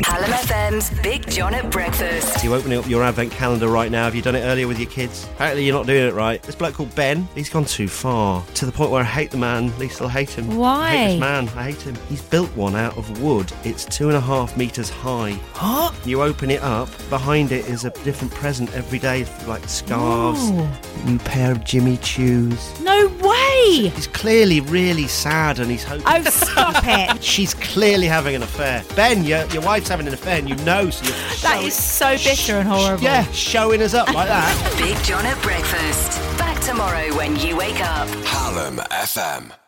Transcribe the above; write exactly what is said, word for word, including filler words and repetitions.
Hallam F M's Big John at Breakfast. You're opening up your advent calendar right now. Have you done it earlier with your kids? Apparently you're not doing it right. This bloke called Ben, he's gone too far. To the point where I hate the man, at least I'll hate him. Why? I hate this man. I hate him. He's built one out of wood. It's two and a half metres high. What? You open it up, behind it is a different present every day, like scarves, Whoa. new pair of Jimmy Choos. No way! He's clearly really sad and he's hoping... Oh, stop it. She's clearly having an affair. Ben, your, your wife's having an affair and you know, so you're That showing- is so bitter and horrible. Yeah, showing us up like that. Big John at Breakfast. Back tomorrow when you wake up. Hallam F M.